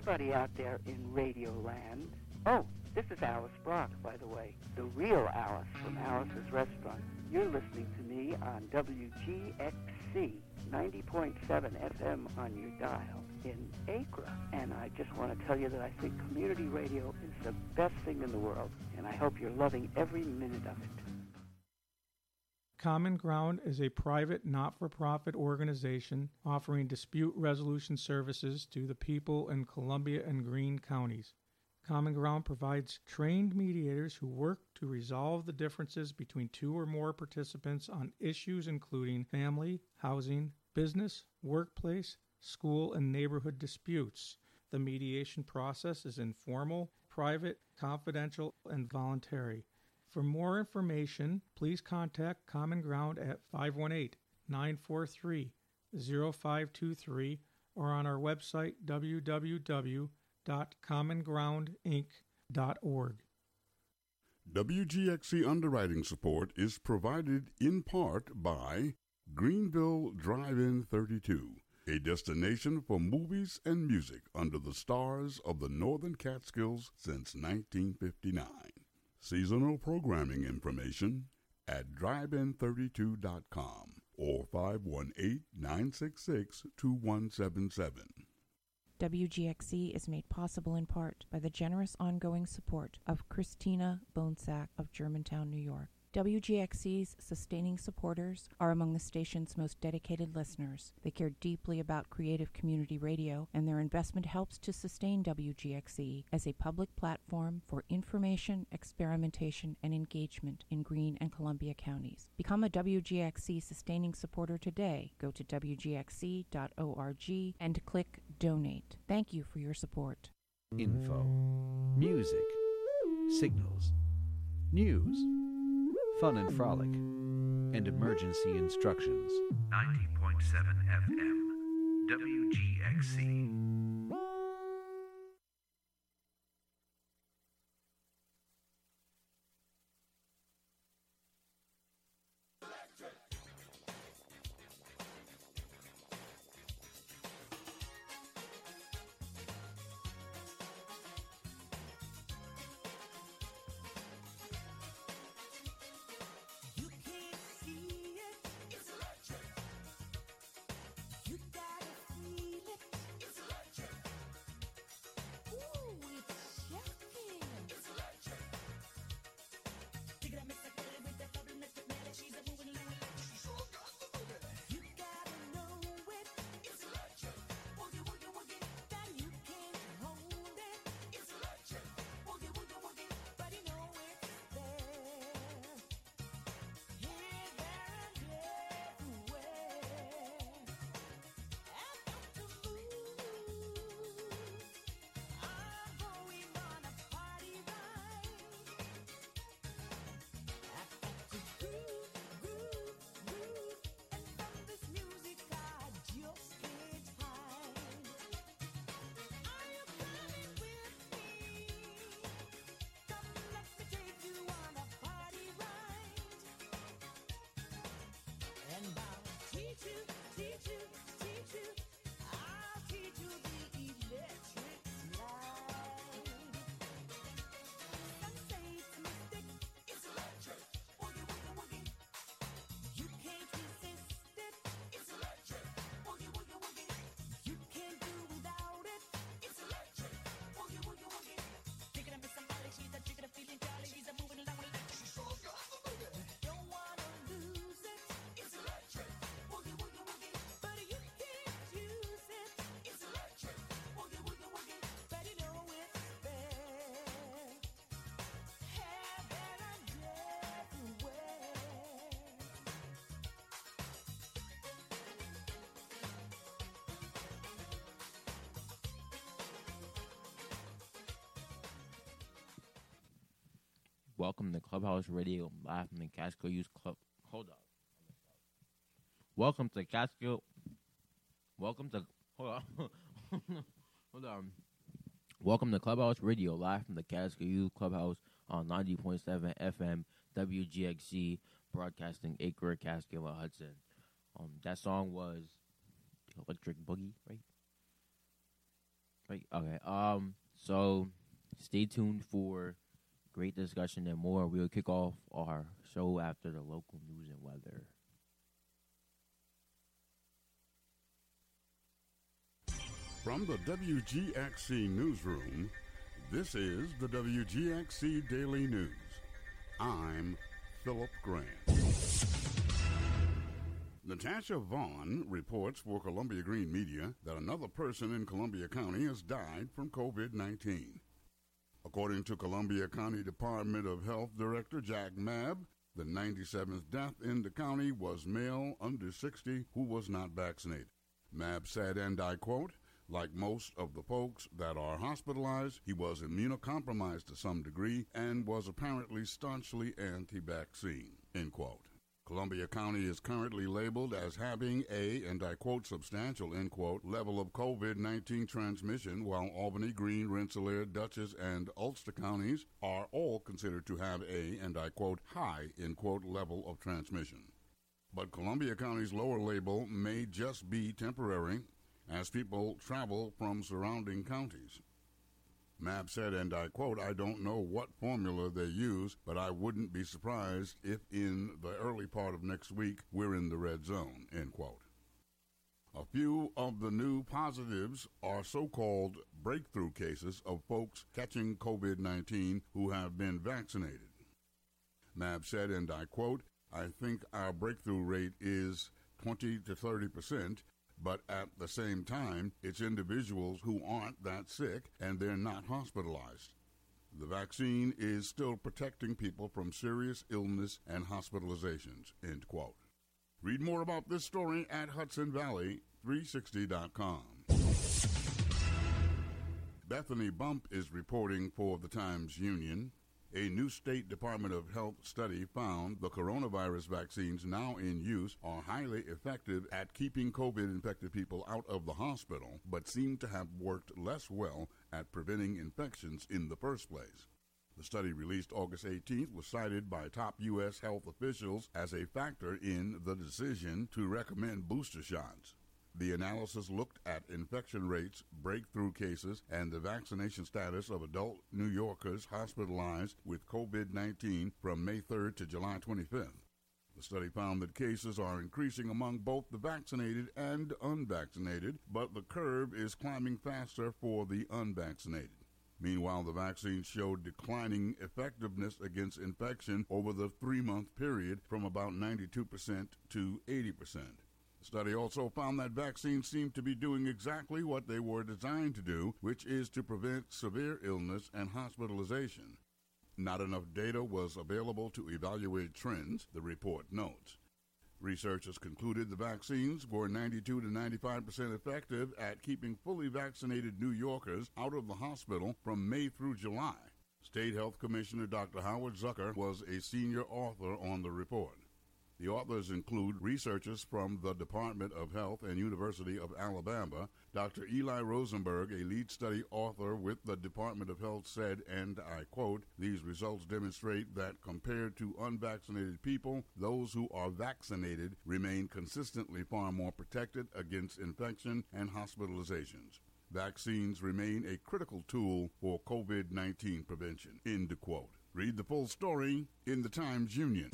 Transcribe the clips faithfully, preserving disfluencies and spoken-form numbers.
everybody out there in Radio Land. Oh, this is Alice Brock, by the way, the real Alice from Alice's Restaurant. You're listening to me on W G X C, ninety point seven F M on your dial in Acre. And I just want to tell you that I think community radio is the best thing in the world, and I hope you're loving every minute of it. Common Ground is a private, not-for-profit organization offering dispute resolution services to the people in Columbia and Greene counties. Common Ground provides trained mediators who work to resolve the differences between two or more participants on issues including family, housing, business, workplace, school, and neighborhood disputes. The mediation process is informal, private, confidential, and voluntary. For more information, please contact Common Ground at five one eight, nine four three, zero five two three or on our website w w w dot common ground inc dot org. W G X C underwriting support is provided in part by Greenville Drive-In thirty-two, a destination for movies and music under the stars of the Northern Catskills since nineteen fifty-nine. Seasonal programming information at drive in thirty-two dot com or five one eight, nine six six, two one seven seven. W G X C is made possible in part by the generous ongoing support of Christina Bonesack of Germantown, New York. W G X C's sustaining supporters are among the station's most dedicated listeners. They care deeply about creative community radio, and their investment helps to sustain W G X C as a public platform for information, experimentation, and engagement in Greene and Columbia counties. Become a W G X C sustaining supporter today. Go to w g x c dot org and click Donate. Thank you for your support. Info, music, signals, news, fun and frolic, and emergency instructions. ninety point seven F M, W G X C. Welcome to Clubhouse Radio, live from the Catskill Youth Club. Hold on. Welcome to Catskill. Welcome to. Hold on. Hold on. Welcome to Clubhouse Radio, live from the Catskill Youth Clubhouse on ninety point seven F M W G X C, broadcasting Acre, Catskill, and Hudson. Um, that song was Electric Boogie, right? Right. Okay. Um. So, stay tuned for great discussion and more. We'll kick off our show after the local news and weather. From the W G X C newsroom, this is the W G X C Daily News. I'm Philip Grant. Natasha Vaughn reports for Columbia Green Media that another person in Columbia County has died from COVID nineteen. According to Columbia County Department of Health Director Jack Mabb, the ninety-seventh death in the county was male under sixty who was not vaccinated. Mabb said, and I quote, "Like most of the folks that are hospitalized, he was immunocompromised to some degree and was apparently staunchly anti-vaccine," end quote. Columbia County is currently labeled as having a, and I quote, "substantial," end quote, level of COVID nineteen transmission, while Albany, Greene, Rensselaer, Dutchess, and Ulster counties are all considered to have a, and I quote, "high," end quote, level of transmission. But Columbia County's lower label may just be temporary as people travel from surrounding counties. Mabb said, and I quote, "I don't know what formula they use, but I wouldn't be surprised if in the early part of next week we're in the red zone," end quote. A few of the new positives are so-called breakthrough cases of folks catching COVID nineteen who have been vaccinated. Mabb said, and I quote, "I think our breakthrough rate is twenty to thirty percent, but at the same time, it's individuals who aren't that sick and they're not hospitalized. The vaccine is still protecting people from serious illness and hospitalizations," end quote. Read more about this story at Hudson Valley three sixty dot com. Bethany Bump is reporting for the Times-Union. A new State Department of Health study found the coronavirus vaccines now in use are highly effective at keeping COVID-infected people out of the hospital, but seem to have worked less well at preventing infections in the first place. The study, released August eighteenth, was cited by top U S health officials as a factor in the decision to recommend booster shots. The analysis looked at infection rates, breakthrough cases, and the vaccination status of adult New Yorkers hospitalized with COVID nineteen from May third to July twenty-fifth. The study found that cases are increasing among both the vaccinated and unvaccinated, but the curve is climbing faster for the unvaccinated. Meanwhile, the vaccine showed declining effectiveness against infection over the three-month period from about ninety-two percent to eighty percent. The study also found that vaccines seem to be doing exactly what they were designed to do, which is to prevent severe illness and hospitalization. Not enough data was available to evaluate trends, the report notes. Researchers concluded the vaccines were ninety-two to ninety-five percent effective at keeping fully vaccinated New Yorkers out of the hospital from May through July. State Health Commissioner Doctor Howard Zucker was a senior author on the report. The authors include researchers from the Department of Health and University of Alabama. Doctor Eli Rosenberg, a lead study author with the Department of Health, said, and I quote, "These results demonstrate that compared to unvaccinated people, those who are vaccinated remain consistently far more protected against infection and hospitalizations. Vaccines remain a critical tool for COVID nineteen prevention," end quote. Read the full story in the Times-Union.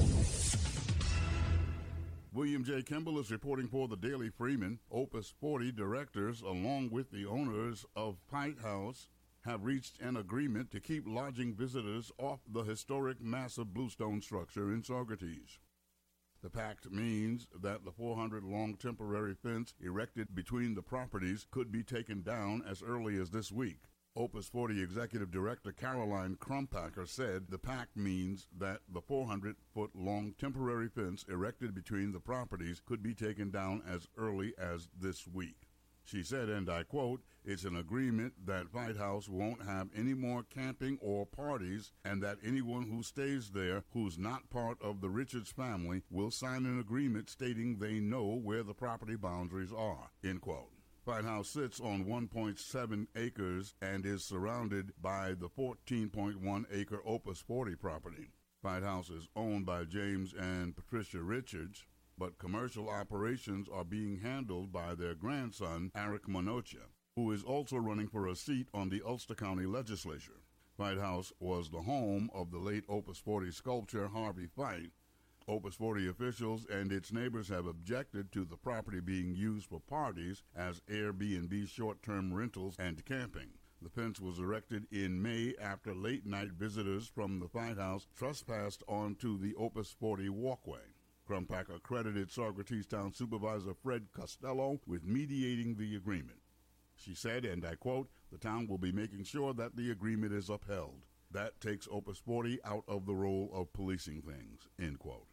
William J. Kimball is reporting for the Daily Freeman. Opus forty directors, along with the owners of Pite House, have reached an agreement to keep lodging visitors off the historic massive bluestone structure in Saugerties. The pact means that the four hundred long temporary fence erected between the properties could be taken down as early as this week. Opus forty Executive Director Caroline Crumpacker said the pact means that the four hundred foot long temporary fence erected between the properties could be taken down as early as this week. She said, and I quote, "It's an agreement that White House won't have any more camping or parties, and that anyone who stays there who's not part of the Richards family will sign an agreement stating they know where the property boundaries are," end quote. White House sits on one point seven acres and is surrounded by the fourteen point one acre Opus forty property. White House is owned by James and Patricia Richards, but commercial operations are being handled by their grandson, Eric Minocha. who is also running for a seat on the Ulster County Legislature. Fight House was the home of the late Opus forty sculptor Harvey Fight. Opus forty officials and its neighbors have objected to the property being used for parties as Airbnb short-term rentals and camping. The fence was erected in May after late-night visitors from the Fight House trespassed onto the Opus forty walkway. Crumpacker credited Socrates Town Supervisor Fred Costello with mediating the agreement. She said, and I quote, "The town will be making sure that the agreement is upheld. That takes Opus forty out of the role of policing things," end quote.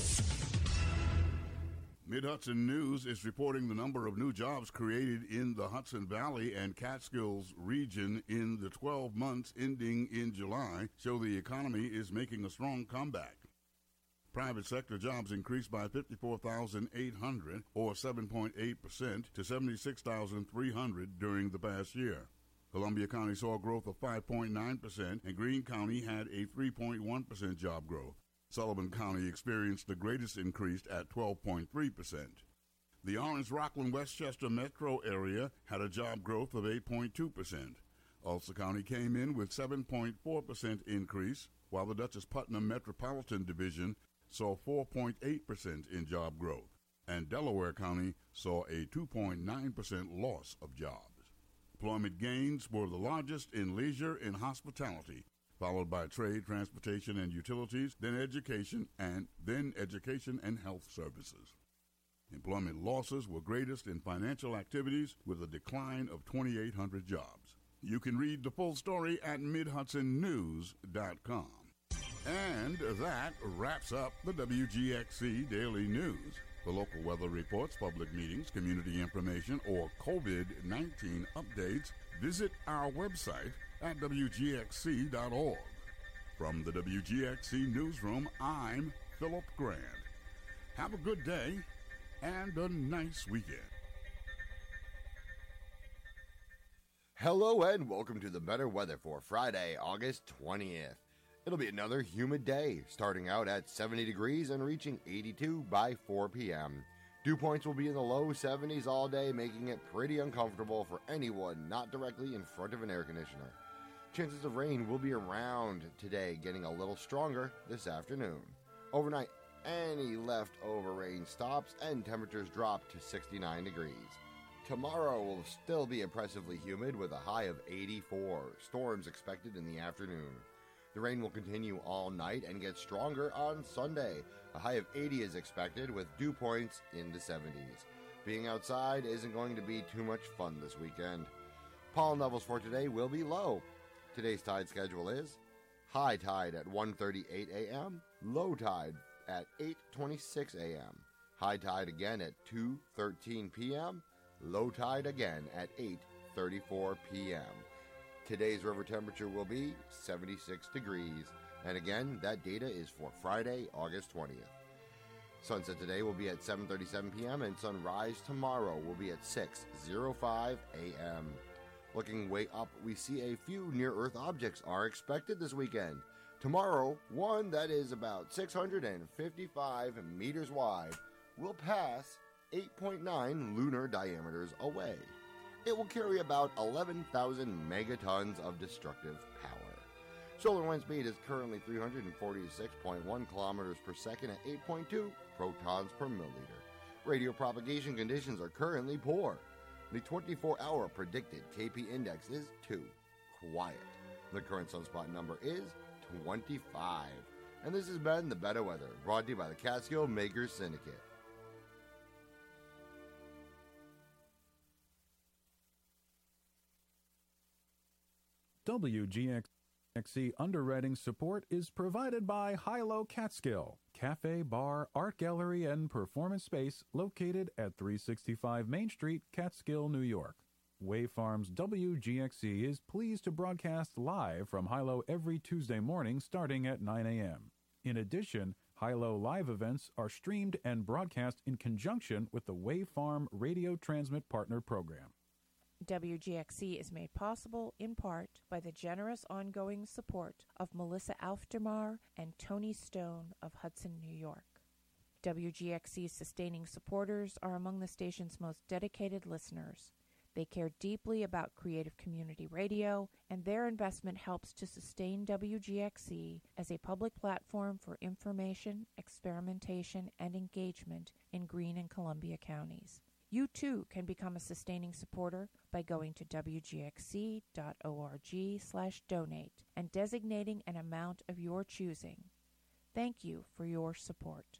Mid-Hudson News is reporting the number of new jobs created in the Hudson Valley and Catskills region in the twelve months ending in July show the economy is making a strong comeback. Private sector jobs increased by fifty-four thousand eight hundred, or seven point eight percent, to seventy-six thousand three hundred during the past year. Columbia County saw a growth of five point nine percent, and Greene County had a three point one percent job growth. Sullivan County experienced the greatest increase at twelve point three percent. The Orange-Rockland-Westchester metro area had a job growth of eight point two percent. Ulster County came in with seven point four percent increase, while the Dutchess Putnam Metropolitan Division saw four point eight percent in job growth, and Delaware County saw a two point nine percent loss of jobs. Employment gains were the largest in leisure and hospitality, followed by trade, transportation, and utilities, then education, and then education and health services. Employment losses were greatest in financial activities, with a decline of twenty-eight hundred jobs. You can read the full story at mid hudson news dot com. And that wraps up the W G X C Daily News. For local weather reports, public meetings, community information, or COVID nineteen updates, visit our website at w g x c dot org. From the W G X C Newsroom, I'm Philip Grant. Have a good day and a nice weekend. Hello and welcome to the better weather for Friday, August twentieth. It'll be another humid day, starting out at seventy degrees and reaching eighty-two by four p.m. Dew points will be in the low seventies all day, making it pretty uncomfortable for anyone not directly in front of an air conditioner. Chances of rain will be around today, getting a little stronger this afternoon. Overnight, any leftover rain stops and temperatures drop to sixty-nine degrees. Tomorrow will still be oppressively humid with a high of eighty-four. Storms expected in the afternoon. The rain will continue all night and get stronger on Sunday. A high of eighty is expected with dew points in the seventies. Being outside isn't going to be too much fun this weekend. Pollen levels for today will be low. Today's tide schedule is high tide at one thirty-eight a.m., low tide at eight twenty-six a.m., high tide again at two thirteen p.m., low tide again at eight thirty-four p.m. Today's river temperature will be seventy-six degrees, and again, that data is for Friday, August twentieth. Sunset today will be at seven thirty-seven p.m., and sunrise tomorrow will be at six oh five a.m. Looking way up, we see a few near-Earth objects are expected this weekend. Tomorrow, one that is about six hundred fifty-five meters wide will pass eight point nine lunar diameters away. It will carry about eleven thousand megatons of destructive power. Solar wind speed is currently three hundred forty-six point one kilometers per second at eight point two protons per milliliter. Radio propagation conditions are currently poor. The twenty-four hour predicted K P index is two. Quiet. The current sunspot number is twenty-five. And this has been the Better Weather, brought to you by the Catskill Makers Syndicate. W G X C underwriting support is provided by Hilo Catskill, cafe, bar, art gallery, and performance space located at three sixty-five Main Street, Catskill, New York. Wave Farms W G X C is pleased to broadcast live from Hilo every Tuesday morning starting at nine a.m. In addition, Hilo live events are streamed and broadcast in conjunction with the Wave Farm Radio Transmit Partner Program. W G X C is made possible in part by the generous ongoing support of Melissa Aufdermar and Tony Stone of Hudson, New York. W G X C's sustaining supporters are among the station's most dedicated listeners. They They care deeply about creative community radio, and their investment helps to sustain W G X C as a public platform for information, experimentation, and engagement in Greene and Columbia counties. You too can become a sustaining supporter by going to w g x c dot org slash donate and designating an amount of your choosing. Thank you for your support.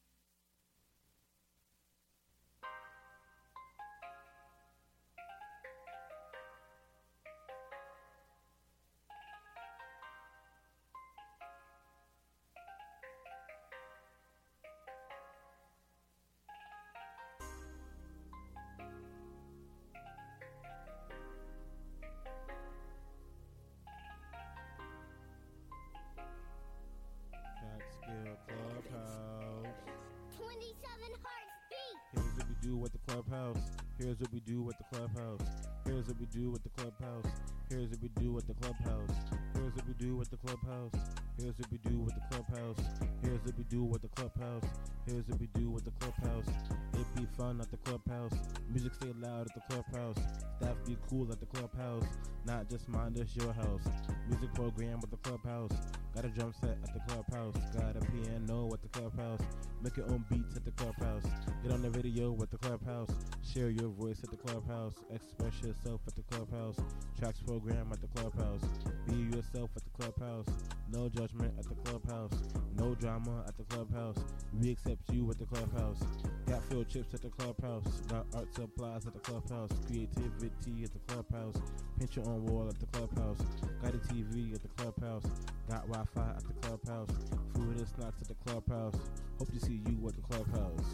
Catskill Clubhouse. twenty-seven hearts beat. Here's what we do with the clubhouse. Here's what we do with the clubhouse. Here's what we do with the clubhouse. Here's what we do with the clubhouse. Here's what we do with the clubhouse. Here's what we do with the clubhouse. Here's what we do with the clubhouse. Here's what we do with the clubhouse. It be fun at the clubhouse. Music stay loud at the clubhouse. Staff be cool at the clubhouse. Not just mind us your house. Music program with the clubhouse. Got a drum set at the clubhouse. Got a piano at the clubhouse. Make your own beats at the clubhouse. Get on the video with the clubhouse. Share your voice at the clubhouse. Express yourself at the clubhouse. Tracks program at the clubhouse. Be yourself at the clubhouse. No judgment at the clubhouse. No drama at the clubhouse. We accept you at the clubhouse. Got field trips at the clubhouse. Got art supplies at the clubhouse. Creativity at the clubhouse. Paint your own wall at the clubhouse. Got a T V at the clubhouse. Got Wi-Fi at the clubhouse. Food and snacks at the clubhouse. Hope to see you at the clubhouse.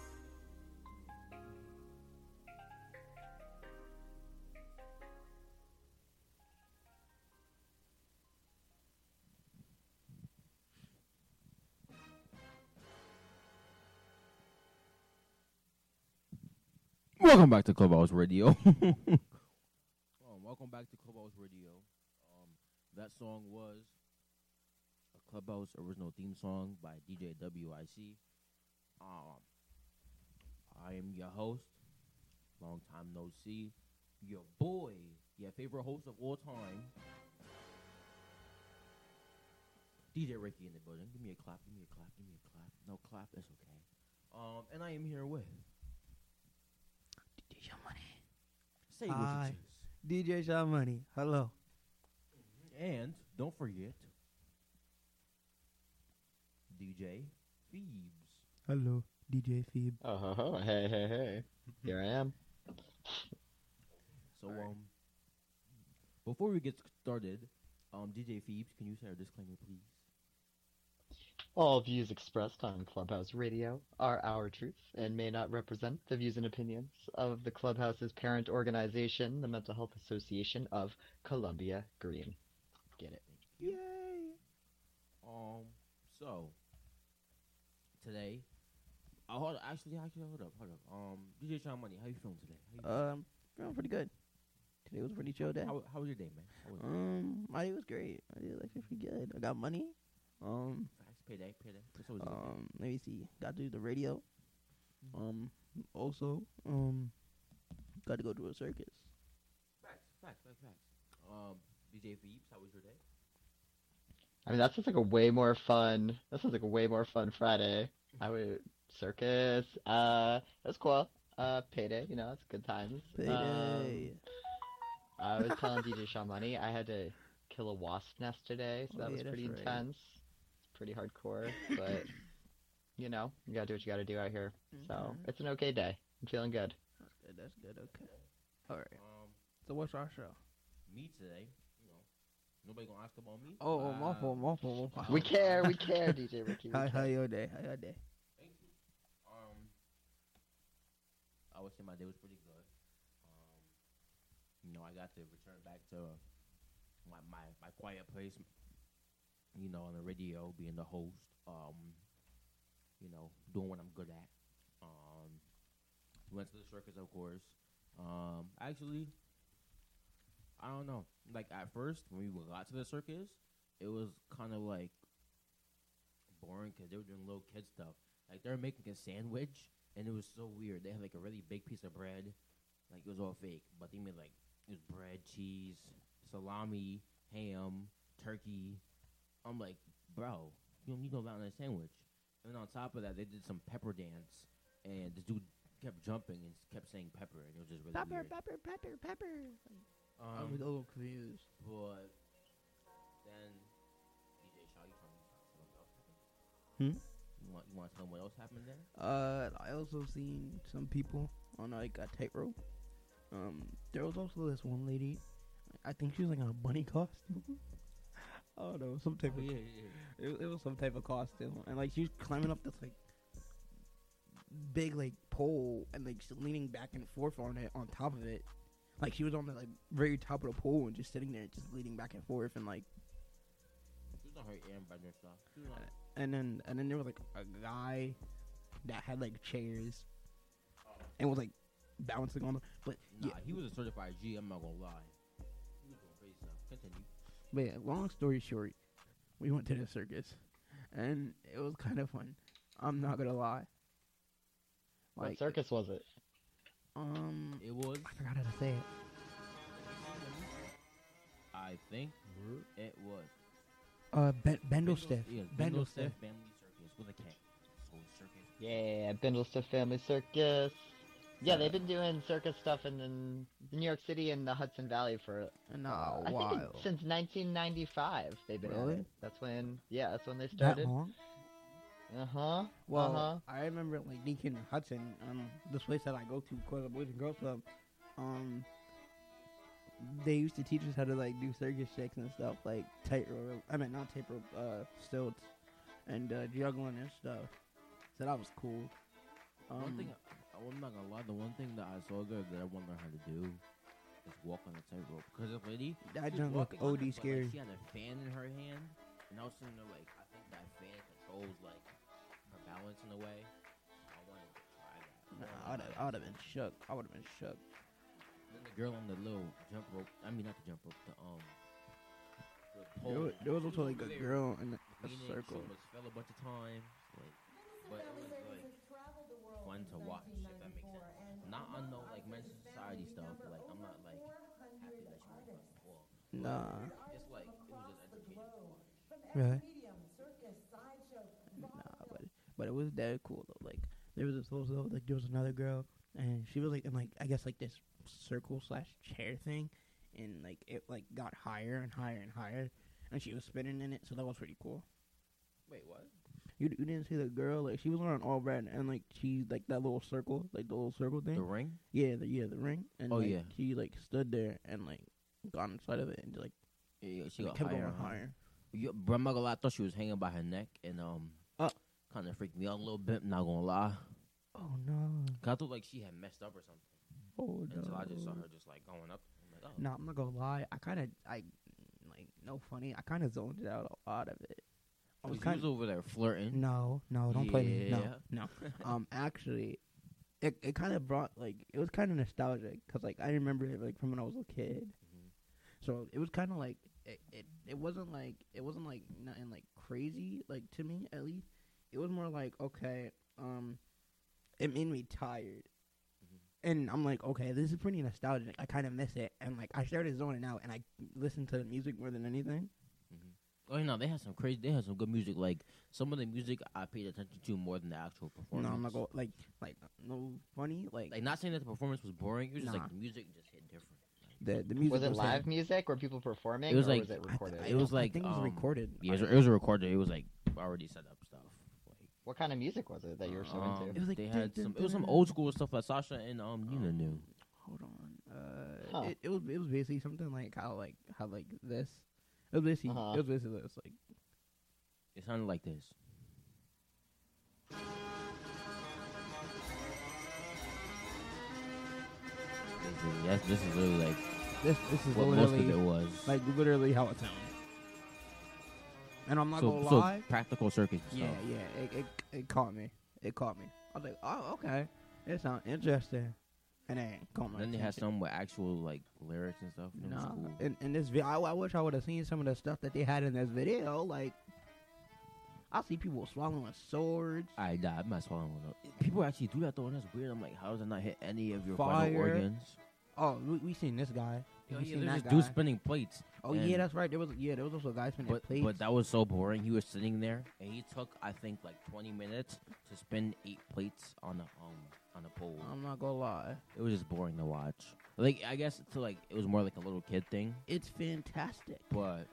Welcome back to Clubhouse Radio. um, welcome back to Clubhouse Radio. Um, that song was a Clubhouse original theme song by D J W I C. Um, I am your host, long time no see, your boy, your favorite host of all time, D J Ricky in the building. Give me a clap, give me a clap, give me a clap. No clap, that's okay. Um, and I am here with D J Shaw Money. Say what Hi, it is. D J Shaw Money. Hello. And don't forget D J Phoebes. Hello, D J Phoebe. Oh, ho, ho. Hey, hey, hey. Here I am. So, um, before we get started, um, D J Phoebes, can you say our disclaimer, please? All views expressed on Clubhouse Radio are our truth and may not represent the views and opinions of the Clubhouse's parent organization, the Mental Health Association of Columbia Greene. Get it? Yay! Um, so, today, oh, hold on, actually, actually, hold up, hold up. Um, D J Shaw Money, how you feeling today? How you feeling? Um, feeling pretty good. Today was a pretty chill day. How, how was your day, man? How was it? Um, my day was great. My day was actually pretty good. I got money. Um, Facts, payday, payday. That's always a good um, let me see. Got to do the radio. Um, also, um, got to go to a circus. Facts, facts, facts, facts. Um, D J Phoebes, how was your day? I mean, that sounds like a way more fun. That sounds like a way more fun Friday. I would circus. Uh, that's cool. Uh, payday. You know, it's good times. Payday. Um, I was telling D J Shaw Money I had to kill a wasp nest today, so Oh, that yeah, was pretty that's right. intense. It's pretty hardcore, but you know, you gotta do what you gotta do out here. So Mhm. it's an okay day. I'm feeling good. That's good. That's good. Okay. All right. Um, So what's our show? me today, you know, nobody gonna ask about me? Oh, oh, my Uh, fault. My fault. my We fault. care, we care, D J Ricky. We How, how care. your day? How your day? Thank you. Um, I would say my day was pretty good. Um, you know, I got to return back to my my, my quiet place. You know, on the radio, being the host. Um, you know, doing what I'm good at. Um, went to the circus, of course. Um, actually, I don't know. Like at first, when we got to the circus, it was kind of like boring because they were doing little kid stuff. Like they were making a sandwich, and it was so weird. They had like a really big piece of bread, like it was all fake. But they made like it was bread, cheese, salami, ham, turkey. I'm like, bro, you don't need no mountain sandwich. And then on top of that, they did some pepper dance, and this dude kept jumping and kept saying pepper, and it was just really Pepper, weird. pepper, pepper, pepper. I Um, was a little confused. But then D J Shaw, you tell me something else happened. Hmm? You want you want to tell them what else happened there? Uh, I also seen some people on like a tightrope. Um, there was also this one lady. I think she was like in a bunny costume. I don't know, some type Oh, of. yeah, yeah. It, it was some type of costume, and like she was climbing up this like big like pole, and like she's leaning back and forth on it, on top of it. Like she was on the like very top of the pole and just sitting there, just leaning back and forth, and like. She was on her airbender stuff. She was on And then and then there was like a guy that had like chairs, and was like bouncing on them. But Nah, yeah, he was a certified G. I'm not gonna lie. He was doing crazy stuff. Continue. but yeah, long story short, we went to the circus, and it was kind of fun. I'm not gonna lie. What circus was it? Um, It was. I forgot how to say it. I think it was. Uh, ben- Bendel-Stiff. Yeah, Bendel-Stiff. Bendel-Stiff Family Circus with a cat. Soul Circus. Yeah, Bindlestiff Family Circus. Yeah, they've been doing circus stuff in, in New York City and the Hudson Valley for No, uh, I think while. it- since nineteen ninety-five. They've been Really? at it. That's when, yeah, that's when they That started. long? Uh huh. Well, uh-huh. I remember like Deacon Hudson, um, this place that I go to, called the Boys and Girls Club. Um, they used to teach us how to like do circus tricks and stuff, like tightrope. I mean, not tightrope, uh, stilts, and uh, juggling and stuff. So that was cool. Um, one thing, I, I'm not gonna lie. The one thing that I saw there that I want to learn how to do is walk on the tightrope. Because this lady, That she was junk look walking on O D it, but, like, scary. she had a fan in her hand, and I was sitting there like, I think that fan controls like her balance in a way. I wanted to try that. Nah, I would have, I would have been shook. I would have been shook. Then the girl on the little jump rope. I mean, not the jump rope. The um. The pole. There was, there was she also like over a there girl in a, a leaning, circle. She almost fell a bunch of times. Like, but it was like fun to watch. If that makes sense. Not on no like men's society stuff. Like I'm not like happy that she went fucking fall. Nah. It's like it was just entertaining. Really? Nah, but but it was dead cool though. Like there was this also like there was another girl, and she was like in like I guess like this circle slash chair thing, and like it like got higher and higher and higher, and she was spinning in it. So that was pretty cool. Wait, what? You you didn't see the girl? Like she was wearing all red, and like she like that little circle, like the little circle thing. The ring? Yeah, the yeah the ring. And Oh, like, yeah. she like stood there and like got inside of it and like Yeah, she like, got kept higher. going huh? higher. Yeah, bro, I'm not gonna lie. I thought she was hanging by her neck, and um, Uh. kind of freaked me out a little bit. Not gonna lie. Oh no. 'Cause I thought like she had messed up or something. Oh no. Until I just saw her just like going up. I'm like, oh. No, I'm not gonna lie. I kind of, I, like, no funny. I kind of zoned out a lot of it. I was She kind was over there flirting. No, no, don't play me. No, Yeah. no. um, actually, it it kind of brought like it was kind of nostalgic because like I remember it like from when I was a kid. Mhm. So it was kind of like it, it. It wasn't like it wasn't like nothing like crazy like to me at least. It was more like okay, um, it made me tired. And I'm like, okay, this is pretty nostalgic. I kind of miss it, and like I started zoning out, and I listened to the music more than anything. Oh, you know, they had some crazy. They had some good music. Like some of the music, I paid attention to more than the actual performance. No, I'm not going like like no funny like Like not saying that the performance was boring. It was just Nah. like the music just hit different. the the music Was it was live hit- music? Were people performing? It was or like was it recorded? I it was don't- I like think it was um, recorded. Yeah, it was, it was a recorded. It was like already set up stuff. Like What kind of music was it that you were so um, into? It was like they dun, had dun, some. It was some dun, old school stuff that Sasha and um Nina knew. Hold on. Uh, Huh. it, it was it was basically something like how like how like this. It was basically Uh-huh. it was basically this like It sounded like this. This is, yes, this is really like this. This is what most literally of it was. like literally how it sounds. And I'm not so, gonna so lie. practical circus and Yeah, stuff. yeah. It, it it caught me. It caught me. I was like, oh, okay. It sounds interesting. And then caught my Then they had attention. some with actual like lyrics and stuff. And it was Nah, cool. in, in this video, I, I wish I would have seen some of the stuff that they had in this video. Like, I see people swallowing swords. I die. I'm not swallowing it. People actually do that though, and that's weird. I'm like, how does it not hit any of your Fire. vital organs? Oh, we, we seen this guy. Oh, we yeah, seen there's that this guy. dude spinning plates. Oh and- yeah, that's right. There was yeah, there was also a guy spinning But, plates. but that was so boring. He was sitting there, and he took, I think, like twenty minutes to spin eight plates on a um on a pole. I'm not gonna lie. It was just boring to watch. Like I guess it's like it was more like a little kid thing, It's fantastic. but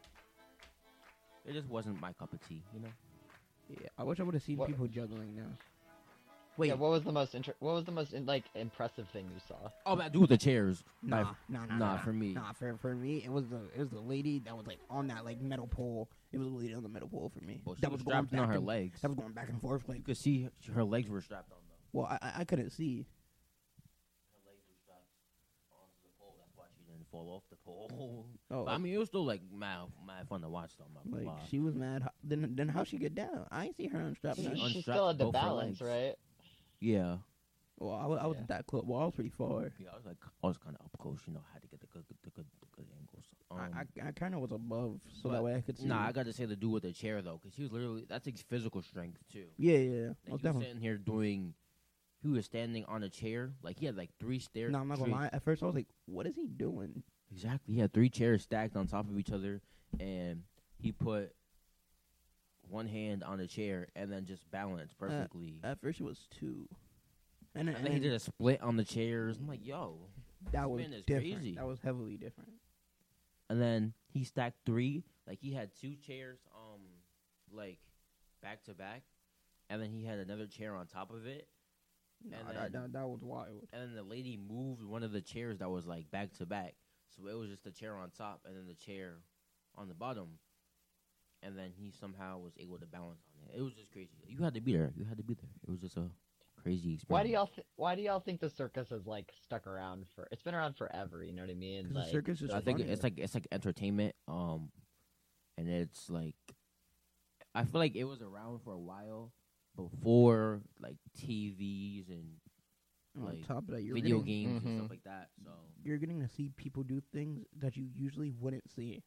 it just wasn't my cup of tea, you know. Yeah, I wish I would have seen What- people juggling now. Wait, Wait, yeah, what was the most inter- what was the most in, like impressive thing you saw? Oh, that dude with the chairs. nah, Like, nah, nah, nah, nah, for me. Nah, for for me, it was the it was the lady that was like on that like metal pole. It was the lady on the metal pole for me. Well, she that was was going strapped on back her and- legs. That was going back and forth. Like, You could see her legs were strapped on though. well, I I- I couldn't see. Her legs were strapped onto the pole. That's why she didn't fall off the pole. Oh, But, I mean, it was still like mad, mad fun to watch though. I'm not gonna like lie. she was mad. How, then then how she get down? I ain't see her unstrap. She nothing. un- She unstrapped still had the both her balance, legs. right? Yeah. Well, I, wa- I wasn't that close. Well, I was pretty far. Yeah, I was like, I was kind of up close, you know, had to get the good, the good, the good angles. Um, I I, I kind of was above, so but- that way I could see. Nah, I got to say the dude with the chair though, because he was literally that's like physical strength too. yeah, yeah, yeah. Like, Most he was definitely. sitting here doing, he was standing on a chair, like he had like three stairs. No, I'm not gonna lie. At first, I was like, "What is he doing?" Exactly, he had three chairs stacked on top of each other, and he put one hand on the chair and then just balanced perfectly. At first, it was two, and then, and then he did a split on the chairs. I'm like, yo, that was spin is different. crazy. That was heavily different. And then he stacked three. Like he had two chairs, um, like back to back, and then he had another chair on top of it. Nah, And that, then- that, that was wild. And then the lady moved one of the chairs that was like back to back, so it was just the chair on top and then the chair on the bottom. And then he somehow was able to balance on it. It was just crazy. You had to be there. You had to be there. It was just a crazy experience. Why do y'all th- why do y'all think the circus has like stuck around for? It's been around forever. You know what I mean? 'Cause Like, the circus is I think funny. it's like it's like entertainment. Um, and it's like I feel like it was around for a while before like T Vs and on like top of that, you're video getting, games and Mhm. stuff like that. So you're getting to see people do things that you usually wouldn't see.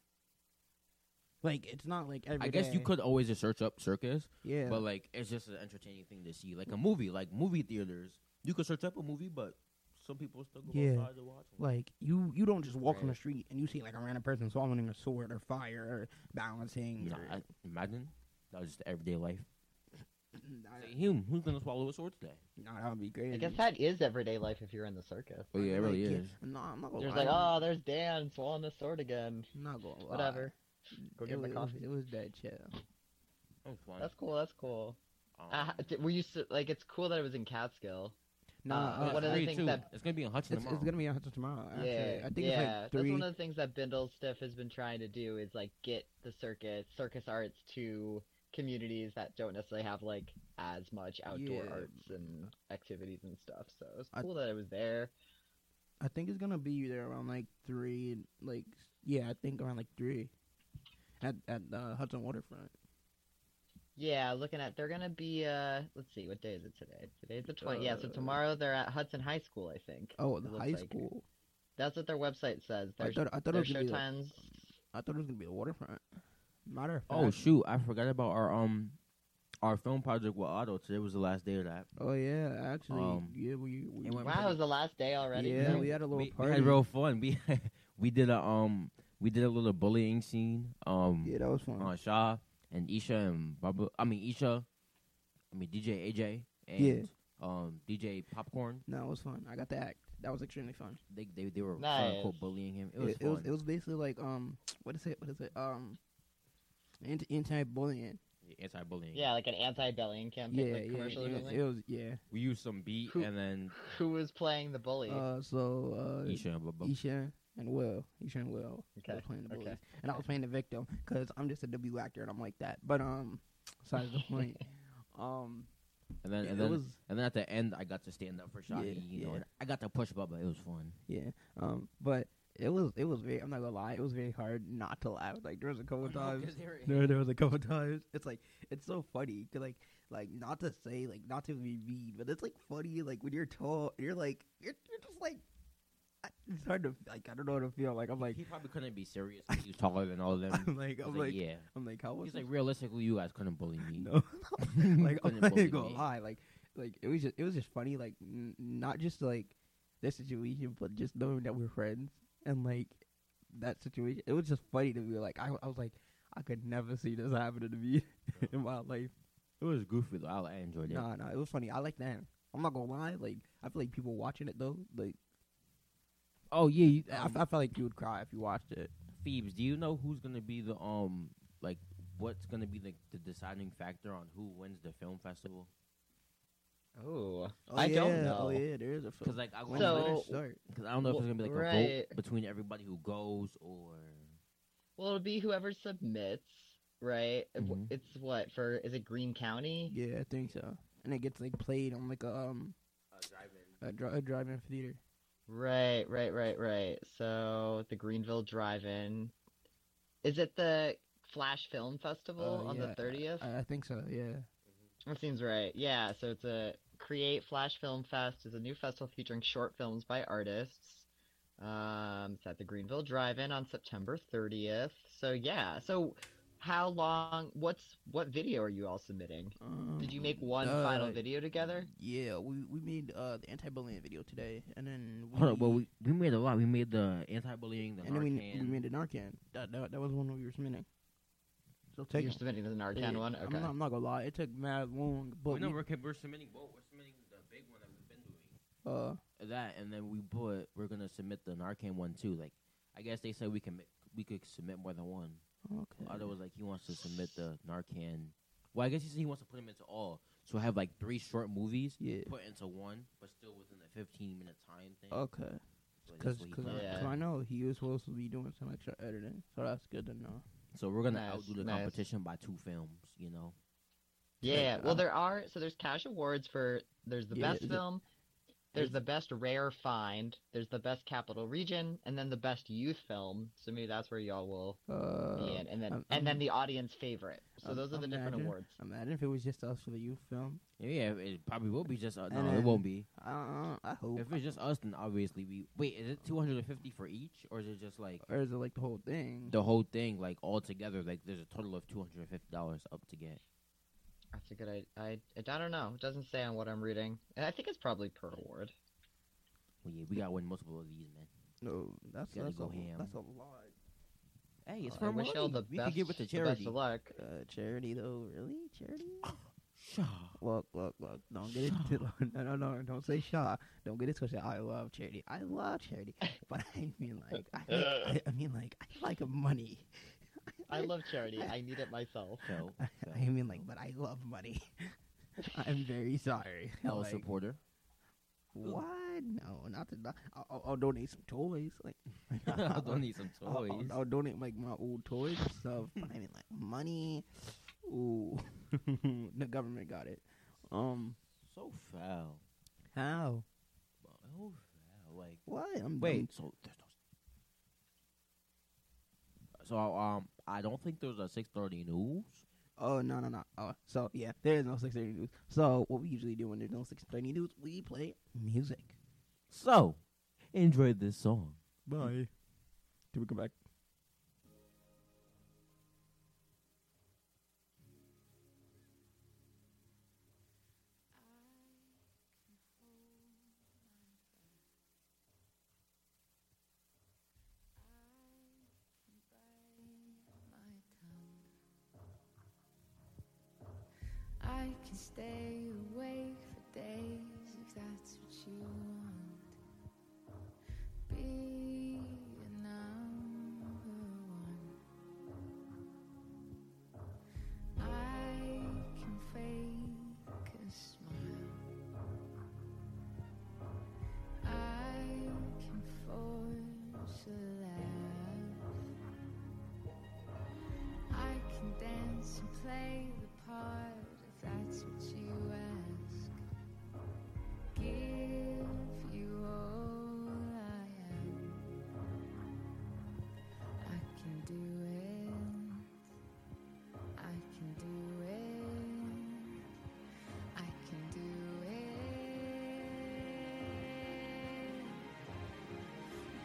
Like it's not like every I guess you day. could always just search up circus, yeah. but like it's just an entertaining thing to see, like a movie, like movie theaters. You could search up a movie, but some people still go Yeah. outside to watch 'em. Like you, you don't just walk on the Right. street and you see like a random person swallowing a sword or fire or balancing. Nah, or, I, imagine that was just everyday life. Nah, Say, him, who's gonna swallow a sword today? nah, that would be great. I guess that is everyday life if you're in the circus. Oh yeah, it really Like, yeah, is. No, I'm not gonna There's lie. like, oh, there's Dan swallowing the sword again. I'm not gonna lie. Whatever. Go It get was, my it was- coffee. It was dead chill. That was fun. That's cool. That's cool. Um, Uh, h- were you s- like? It's cool that it was in Catskill. Nah, Uh, uh, one of the free, things too. that- it's gonna be in Hudson It's, tomorrow. it's gonna be on Hudson tomorrow. Actually. Yeah, I think yeah. it's like three. That's one of the things that Bindle Stiff has been trying to do is like get the circus, circus arts to communities that don't necessarily have like as much outdoor Yeah. arts and activities and stuff. So it's I- cool that it was there. I think it's gonna be there around like three. Like yeah, I think around like three. At at the Hudson Waterfront. Yeah, looking at they're gonna be uh let's see, what day is it today? Today's the twenty yeah, so Uh, tomorrow they're at Hudson High School, I think. Oh, It the looks high like. school. That's what their website says. I Their, thought I thought it their was gonna be the, showtimes. I thought it was gonna be the waterfront. Matter of fact. Oh shoot, I forgot about our um our film project with Otto. Today was the last day of that. Oh yeah, actually, Um, yeah, we, we it went Wow, it was the last day already. yeah, Nice. we had a little We, we party. had real fun. We we did a um we did a little bullying scene um yeah, that was fun. on Shaw and Isha and Bubba. I mean Isha. I mean D J A J and Yeah. um D J Popcorn. No, it was fun. I got the act. That was extremely fun. They they they were Nice. quote unquote bullying him. It was it, fun. it was it was basically like um what is it what is it um anti anti bullying. Anti bullying. Yeah, like an anti-bullying campaign, Yeah, like yeah, commercial or it, something. it was yeah. We used some beat Who- and then Who was playing the bully? Uh, so uh, Isha and Bubba. Isha and Will, Isha and Will Okay, was playing the okay, bullies, and I was playing the victim because I'm just a W actor and I'm like that. But um, besides the point, um, And then yeah, and it then was and then at the end I got to stand up for Shahi. Yeah, you know, yeah. and I got to push Bubba. It was fun. yeah, um, but it was it was very. I'm not gonna lie, it was very hard not to laugh. Like there was a couple times. There, there was a couple times. It's like it's so funny, cause like, like not to say like not to be mean, but it's like funny. Like when you're tall, you're like you're, you're just like, I, It's hard to like. I don't know what to feel like. I'm like he probably couldn't be serious. 'Cause he was taller than all of them. I'm like He's I'm like, yeah. I'm like how was He's this? like realistically, you guys couldn't bully me. No, like I'm Couldn't not bully gonna me. lie. Like like it was just it was just funny. Like n- not just like this situation, but just knowing that we're friends and like that situation. It was just funny to me. Like I I was like I could never see this happening to me in my life. It was goofy though. I, I enjoyed it. Nah, nah, it was funny. I like that. I'm not gonna lie. Like I feel like people watching it though. Like Oh yeah, you, I, um, I feel like you would cry if you watched it. Phoebes, do you know who's gonna be the um like what's gonna be the the deciding factor on who wins the film festival? Oh, Oh, I yeah. don't know. Oh yeah, there is a film. Because like I When So- did it start? because I don't know if it's gonna be like a Right. vote between everybody who goes or Well, it'll be whoever submits, right? It w- Mhm. It's what for? Is it Green County? Yeah, I think so. And it gets like played on like a um a, dri- a drive-in theater. Right, right, right, right. So the Greenville Drive-In. Is it the Flash Film Festival Uh, on yeah, the thirtieth? I, I think so. Yeah. That seems right. Yeah, so it's a Create Flash Film Fest is a new festival featuring short films by artists. Um, it's at the Greenville Drive-In on September thirtieth. So yeah, so how long? What's what video are you all submitting? Um, Did you make one uh, final video together? Yeah, we we made uh the anti-bullying video today, and then we, hold on, well we, we made a lot. We made the anti-bullying, the and then we, Narcan. we made the Narcan. That, that that was one we were submitting. So You're take submitting the Narcan yeah, one. I'm Okay. not, I'm not gonna lie, it took mad long, but we know we, we're, we're submitting both. We're submitting the big one that we've been doing. uh That and then we put we're gonna submit the Narcan one too. Like I guess they said we can ma- we could submit more than one. okay. Other was like he wants to submit the Narcan. Well, I guess he said he wants to put them into all. So have like three short movies Yeah. put into one, but still within the fifteen minute time thing. Okay. So Because that's what he Yeah. planned. I know he was supposed to be doing some extra editing, so that's good to know. So we're gonna Nice, outdo the nice. competition by two films. You know. Yeah, Like, well, uh, there are so there's cash awards for there's the Yeah, best is it- film, there's is- the best rare find, there's the best capital region, and then the best youth film. So maybe that's where y'all will Uh, be in, and then I'm- and then I'm- the audience favorite. So I'm- those are the different imagine- awards. Imagine if it was just us for the youth film. Yeah, it probably will be just. Uh, no, And it then- won't be. Uh, I hope. If it's just us, then obviously we. Wait, is it two hundred and fifty for each, or is it just like Or is it like the whole thing? the whole thing, like all together? Like there's a total of two hundred and fifty dollars up to get. That's a good idea. I, I I don't know. It doesn't say on what I'm reading. And I think it's probably per award. Well, yeah, we gotta win multiple of these, man. No, that's Gotta that's go a, ham. that's a lot. Hey, it's Uh, for I wish money. y'all the we best, could give it to the charity. best of luck. Uh, charity though, really? Charity? Shaw. Look, look, look! Don't get it. No, no, no! Don't say Shaw. Don't get it twisted. I love charity. I love charity, but I mean, like, I, I, I mean, like, I like money. I love charity. I need it myself. So, I, I mean, like, but I love money. I'm very sorry. L Like, supporter. what? No, not to. Not, I'll, I'll- I'll donate some toys. Like, I'll donate some I'll, I'll- toys. I'll donate like my old toys and stuff. But I mean, like money. Ooh, the government got it. Um, So foul. how? So foul. Like, What? I'm wait. I'm- So there's no. So um, I don't think there's a six thirty news. Oh no no no. Oh, so yeah, there is no six thirty news. So what we usually do when there's no six thirty news, we play music. So, enjoy this song. Bye. Till we come back. I can stay awake for days if that's what you want. Be a number one. I can fake a smile. I can force a laugh. I can dance and play the part if that's what you ask. Give you all I am. I can do it. I can do it. I can do it.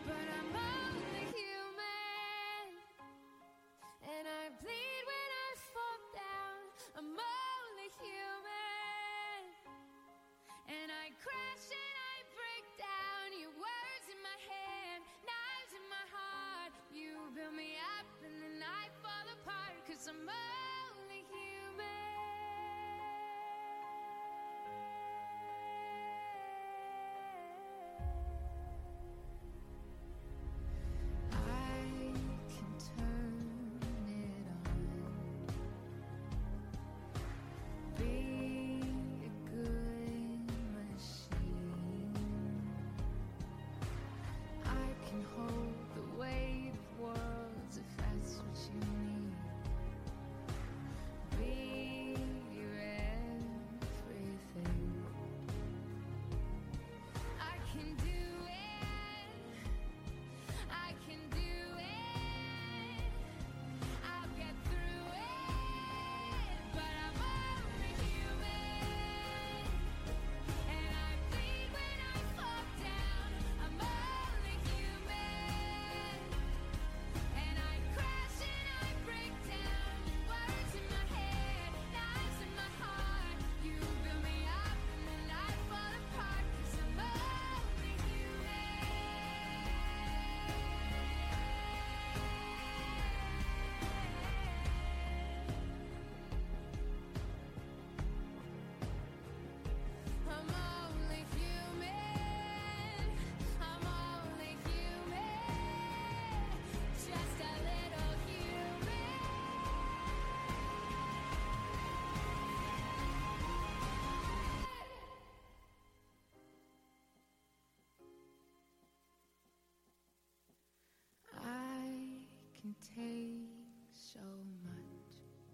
can take so much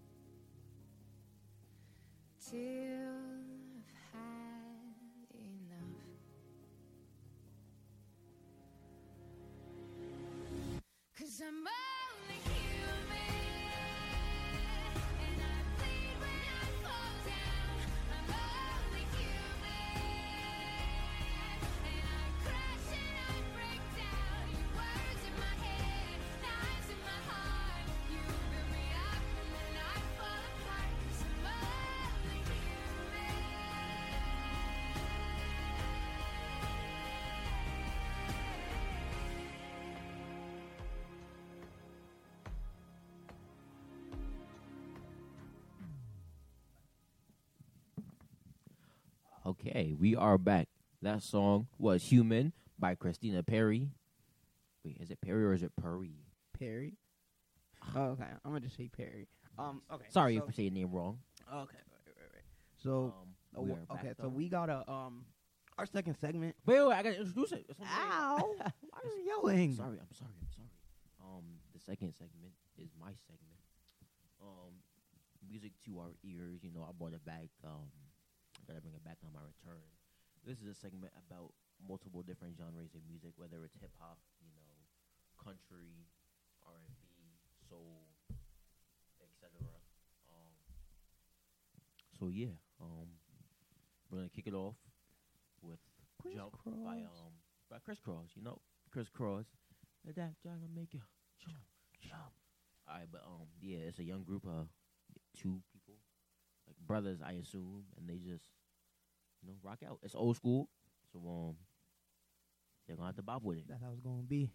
till I've had enough. 'Cause I'm only human, and I bleed when I fall down. I'm only human, and I crash and I break down. Your words in my head, knives in my heart. You build me up and then I fall apart. 'Cause I'm only human. Okay, we are back. That song was Human by Christina Perry. Wait, is it Perry or is it Perry? Perry. Oh, okay. I'm gonna just say Perry. Um. Okay. Sorry so, if I say your name wrong. Okay. Right. Right. Right. So. Um, uh, we wh- are back, okay. So though. we got a um. Our second segment. Wait, wait, I gotta introduce it. It's something- Ow! Why are you yelling? Sorry, I'm sorry, I'm sorry. Um, the second segment is my segment. Um, music to our ears. You know, I brought it back. Um, I gotta bring it back on my return. This is a segment about multiple different genres of music, whether it's hip hop, you know, country, R and B, soul, et cetera. Um, so yeah, um, we're gonna kick it off with Criss "Jump" Cross. by um by Criss Cross. You know, Criss Cross. Let that gonna make you jump, jump. All right, but um, yeah, it's a young group of two people, like brothers, I assume, and they just, you know, rock out. It's old school, so um, they're gonna have to bop with it. That's how it's gonna be.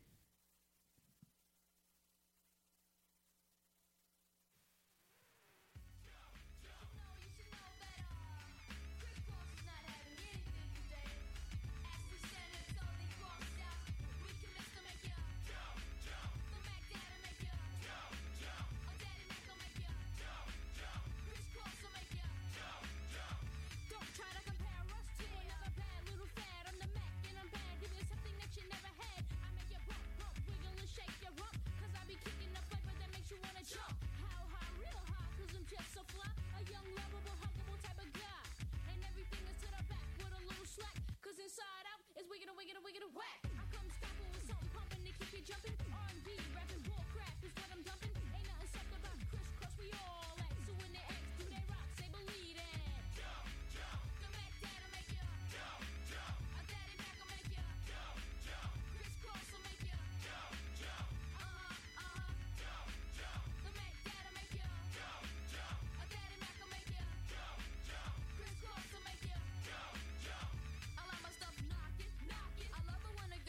Don't try to compare us to another bad little fad. I'm the Mac and I'm bad. Give you something that you never had. I make you bump, bump, wiggle and shake your rump. 'Cause I be kicking the flavor that makes you wanna jump. How high, real high, 'cause I'm just so fly. A young, lovable, huggable type of guy. And everything is to the back with a little slack. 'Cause inside out is wicked and wicked and wicked and whack. I come stopping with something pumping to keep you jumping. R and B, rapping, bull crap is what I'm dumping. Ain't nothing soft about Criss Cross, we all at. So when they ask, do they rock? Say believe it. The Mac Dad'll make ya jump, jump. A Daddy Mac'll make ya jump, jump. Criss Cross'll make ya jump, jump. Uh-huh, uh-huh. Jump, jump. The Mac Dad'll make ya jump, jump. A Daddy Mac'll make ya jump, jump. Criss Cross'll make ya jump, jump. I like my stuff knock it, knock it. I love it when a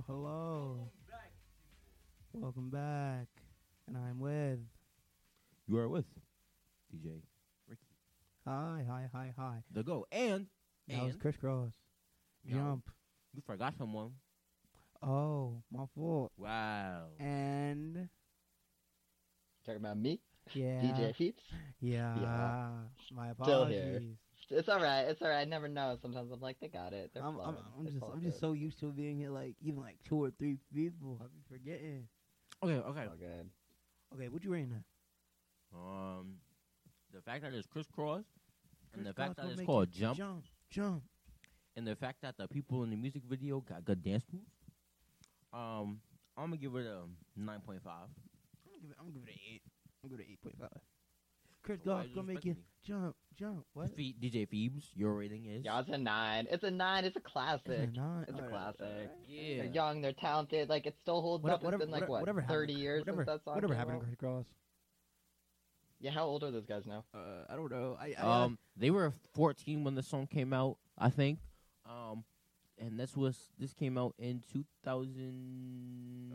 hello. Welcome back. And I'm with. You are with D J Ricky. Hi, hi, hi, hi. The Go. And. That and was crisscross. Yo, Jump. You forgot someone. Oh, my fault. Wow. And. Talking about me? Yeah. D J Peeps? Yeah. Yeah. My Still apologies. here. It's alright. It's alright. I never know. Sometimes I'm like, they got it. They're I'm, I'm, flowing. I'm It's just, all I'm just good. so used to being here, like even like two or three people. I be forgetting. Okay, okay. All good. Okay, what you rating that? Um, the fact that it's crisscross, and the Crisscross fact that will it's make called you Jump, jump, jump, and the fact that the people in the music video got good dance moves. Um, I'm gonna give it a nine point five. I'm gonna give it, I'm gonna give it an eight. I'm gonna give it an eight point five. Chris Goss gonna make you jump, jump. What? Fe- D J Phoebes, your rating is? Yeah, it's a nine. It's a nine. It's a classic. It's a nine? It's a Alright, classic. alright. Yeah. They're young. They're talented. Like, it still holds What- up. whatever, it's been like, whatever, what, whatever thirty happened, years whatever, since that song whatever came happened to out? Chris Cross? Yeah, how old are those guys now? Uh, I don't know. I, I Um, they were fourteen when the song came out, I think. Um, and this was this came out in two thousand.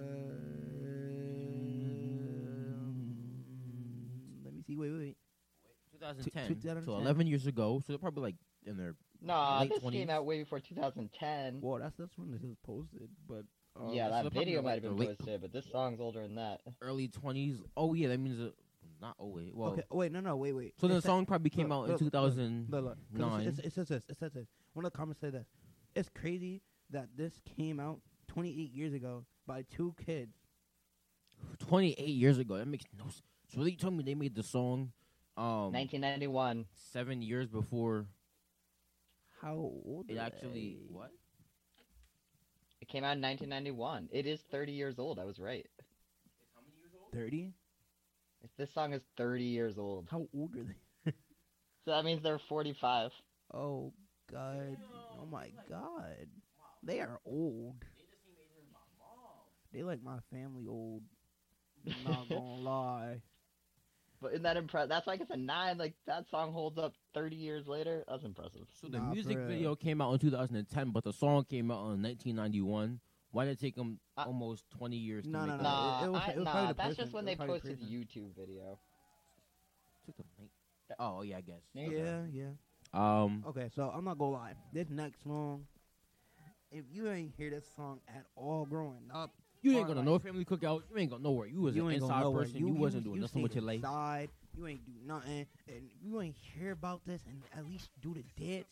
let me see. Wait, wait, wait. twenty ten. Two- two thousand So ten. eleven years ago. So they're probably like in their Nah, late this twenties. came out way before two thousand ten. Well, that's that's when this was posted, but um, yeah, so that they're probably video like might have the been late- posted, but this song's older than that. early twenties. Oh yeah, that means uh, not. Oh wait, well. okay. Wait, no, no, wait, wait. So It the said- song probably came look, out in look, two look, thousand Look, look, 'cause nine. it's- It says this. It says this. One of the comments say this. It's crazy that this came out twenty-eight years ago by two kids. twenty-eight years ago. That makes no sense. So they told me they made the song um nineteen ninety-one. seven years before How old? it are actually they? what? It came out in nineteen ninety-one. It is thirty years old. I was right. Thirty? If this song is thirty years old. How old are they? So that means they're forty-five. Oh God! Oh my God! They are old. They like my family old. Not gonna lie. But isn't that impressive? That's like it's a nine. Like, that song holds up thirty years later. That's impressive. So the Nah, music for real. video came out in two thousand ten, but the song came out in nineteen ninety-one. Why did it take them Uh, almost twenty years no, to no, make no. it? Nah, it was- I- it was nah, probably the that's person. just when It they was probably the posted the person. YouTube video. Took them late. Oh yeah, I guess. Yeah, yeah. Um, Okay, so I'm not gonna lie. This next song, if you ain't hear this song at all growing up, you ain't or gonna like- know family cookout. You ain't gonna know where you was you an ain't gonna inside know where person. you, You, you wasn't you doing nothing with your life. Inside, you ain't do nothing, and you ain't hear about this and at least do the dance.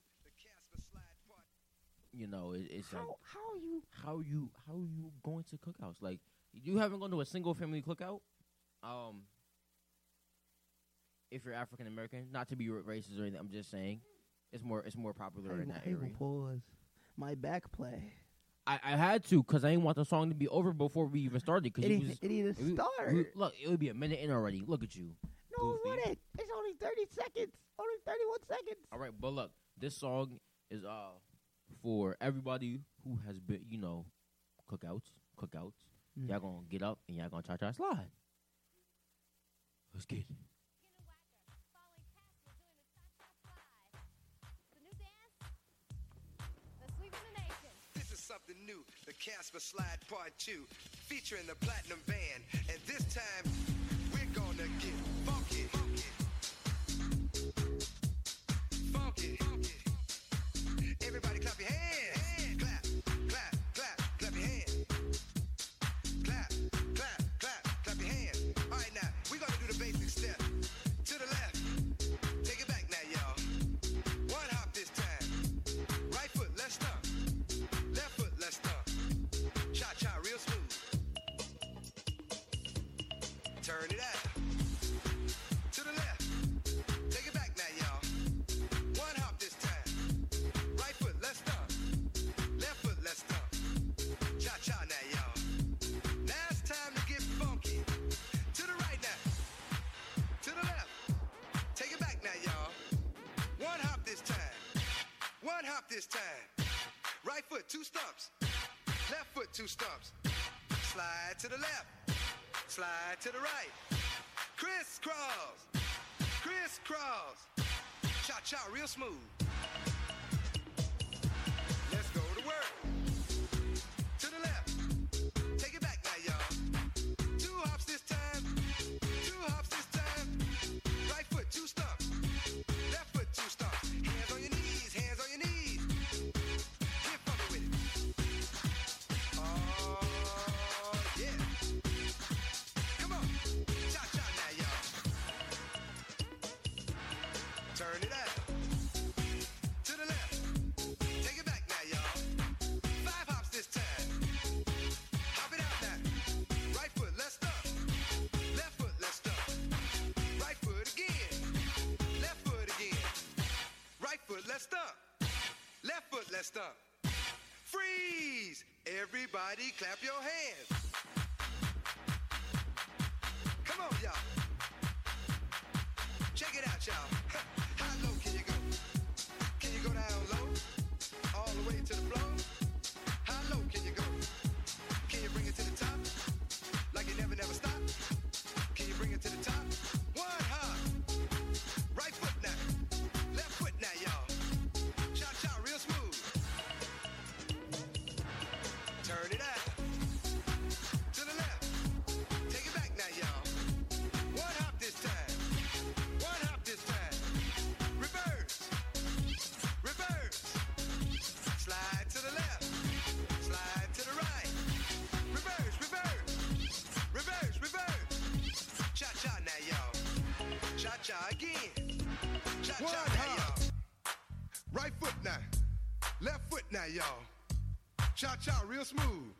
You know, it, it's like How how you? how you how you going to cookouts? Like you haven't gone to a single family cookout. Um, if you're African American, not to be ra- racist or anything, I'm just saying, it's more it's more popular Hey, in that hey, area. pause. My back play. I, I had to because I didn't want the song to be over before we even started. Because It you didn't, was, it didn't we- start. we- look, it would be a minute in already. Look at you. no, goofy. it wouldn't. It's only thirty seconds. Only thirty-one seconds. All right, but look, this song is uh for everybody who has been, you know, cookouts, cookouts. Mm. Y'all gonna get up and y'all gonna try to slide. Let's get it. This is something new, the Casper Slide Part two, featuring the Platinum Band. And this time, we're gonna get funky. Funky. Funky. Everybody clap your hands. Clap, clap, clap, clap your hands. Clap, clap, clap, clap your hands. All right, now, we're gonna do the basic step. To the left. Take it back now, y'all. One hop this time. Right foot, let's stomp. Left foot, let's stomp. Cha-cha, real smooth. Turn it out. To the left. Take it back now, y'all. One hop this time. Right foot, let's stomp. Left foot, let's stomp. Cha-cha now, y'all. Now it's time to get funky. To the right now. To the left. Take it back now, y'all. One hop this time. One hop this time. Right foot, two stumps. Left foot, two stumps. Slide to the left. Slide to the right. Crisscross. Crisscross. Cha-cha, real smooth. Let's go to work. Turn it out. To the left. Take it back now, y'all. Five hops this time. Hop it out now. Right foot, let's stop. Left foot, let's stop. Right foot again. Left foot again. Right foot, let's stop. Left foot, let's stop. Freeze! Everybody clap your hands. Come on, y'all. Check it out, y'all. How low can you go? Can you go down low? All the way to the floor? How low can you go? Can you bring it to the top? Like you never, never stop? Can you bring it to the top? One hop. Right foot now. Left foot now, y'all. Cha-cha, real smooth. Turn it out. To the left. Take it back now, y'all. One hop this time. One hop this time. Reverse. Reverse. Slide to the left. Slide to the right. Reverse, reverse. Reverse, reverse. Cha-cha now, y'all. Cha-cha again. Cha-cha now, y'all. Right foot now. Left foot now, y'all. Cha-cha real smooth.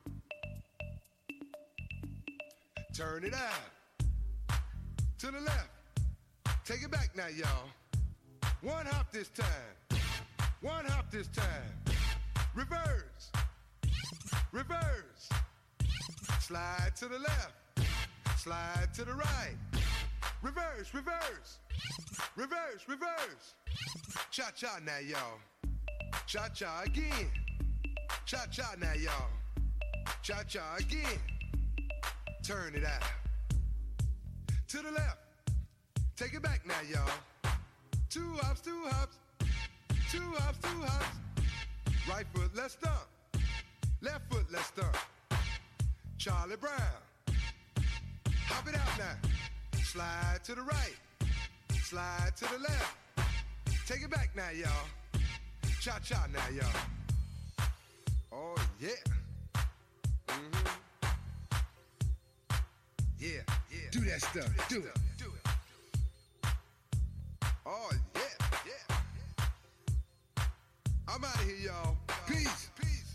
Turn it out. To the left. Take it back now, y'all. One hop this time. One hop this time. Reverse. Reverse. Slide to the left. Slide to the right. Reverse, reverse. Reverse, reverse. Cha-cha now, y'all. Cha-cha again. Cha-cha now, y'all. Cha-cha again. Turn it out. To the left. Take it back now, y'all. Two hops, two hops. Two hops, two hops. Right foot, let's stomp. Left foot, let's stomp. Charlie Brown. Hop it out now. Slide to the right. Slide to the left. Take it back now, y'all. Cha-cha now, y'all. Oh, yeah. Mm-hmm. Yeah, yeah. Do that stuff. Do it. Do it. Oh, yeah, yeah. I'm out of here, y'all. Peace. Peace.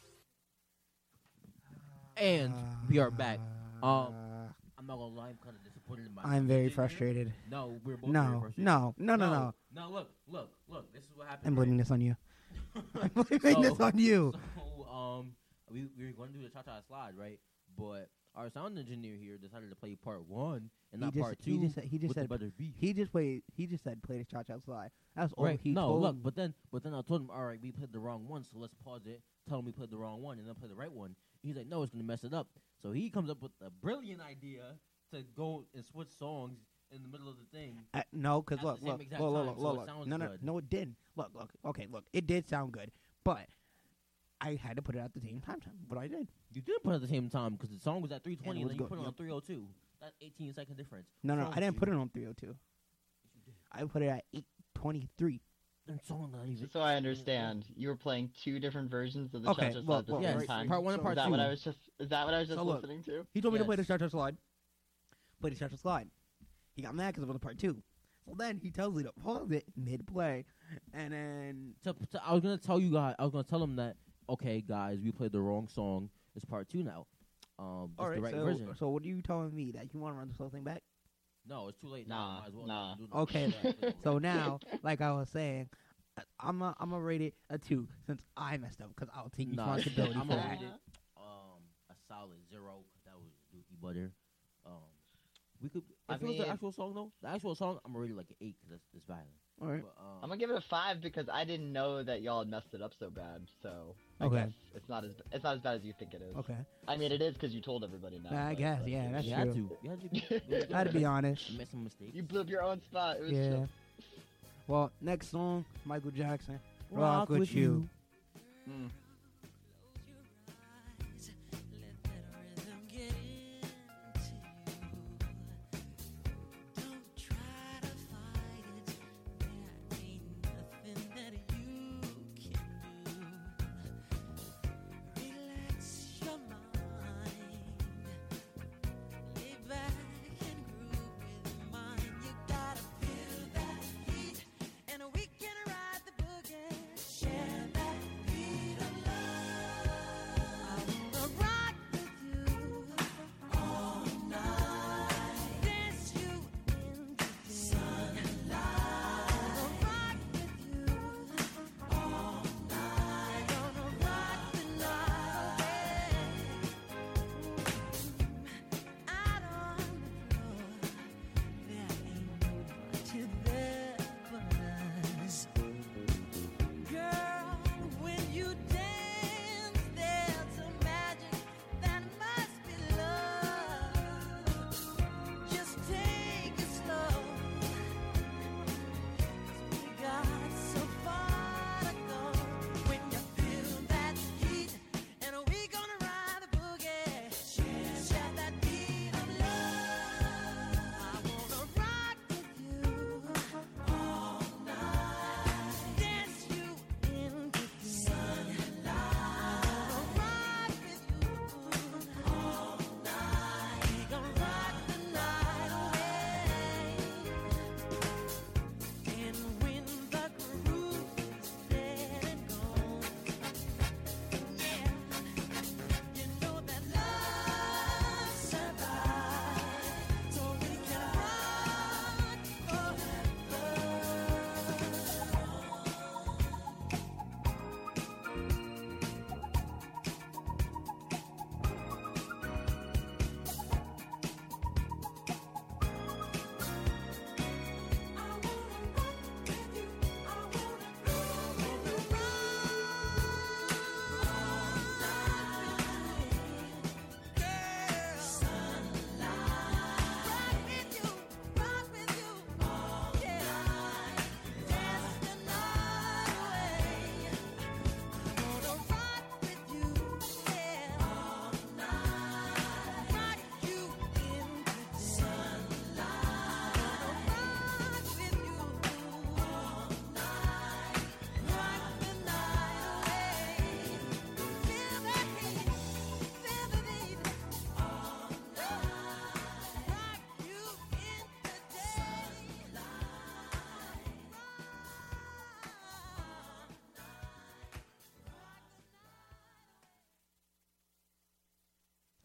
And we are back. Um, I'm not gonna lie, I'm kind of disappointed in myself. I'm very frustrated. No, we're both no, very frustrated. no, no, no, no. No, look, look, look. This is what happened. I'm blaming right? this on you. I'm blaming this on you. So, um, we we were going to do the cha-cha slide, right? But our sound engineer here decided to play part one and not he just, part two. He just, said- he just with the said better beat. he just played. He just said play the cha cha slide. That's all Right. he no, told. look, but then but then I told him, all right, we played the wrong one, so let's pause it, tell him we played the wrong one, and then play the right one. He's like, no, it's gonna mess it up. So he comes up with a brilliant idea to go and switch songs in the middle of the thing. Uh, no, because at look, the same look, exact look, look, time, look, so look, it look. sounds No, no, good. no, it didn't. Look, look. Okay, look, it did sound good, but I had to put it at the same time. time but I did. You did put it at the same time because the song was at three twenty and, And it then you was put go- it on yep. three oh two. That's eighteen second difference. No, no, What's I wrong didn't with put you? it on three oh two. I put it at eight twenty-three. Then song not even. Just so I understand, you were playing two different versions of the Okay, cha-cha well, slide at the well, same right, time. part one and is part that two. What I was just, is that what I was just So look, listening to? He told me to play the Yes. cha cha slide. Play the cha cha slide. He got mad because it was a part two. So then he tells me to pause it mid play, and then To, to, I was gonna tell you guys. I was gonna tell them that. Okay, guys, we played the wrong song. It's part two now. Um, it's all right. the right so, version. so what are you telling me that you want to run this whole thing back? No, it's too late Nah, now. Might as well nah. do the- Okay, then. So now, like I was saying, I- I'm a, I'm gonna rate it a two since I messed up because I'll take Nah, responsibility I'm for gonna that. rate it um a solid zero because that was Dookie Butter. Um, we could. If I it was the mean- actual song though, the actual song, I'm gonna rate it like an eight because it's, it's violent. All right. But, um, I'm gonna give it a five because I didn't know that y'all had messed it up so bad. So I Okay. guess it's not as it's not as bad as you think it is. Okay. I mean, it is because you told everybody now. I but- guess, but- yeah, that's you had true. to. You had to. Be, I had to be honest. You made some mistakes. You blew up your own spot. It was Yeah. chill. Well, next song, Michael Jackson. Rock, Rock with, with you. you. Mm.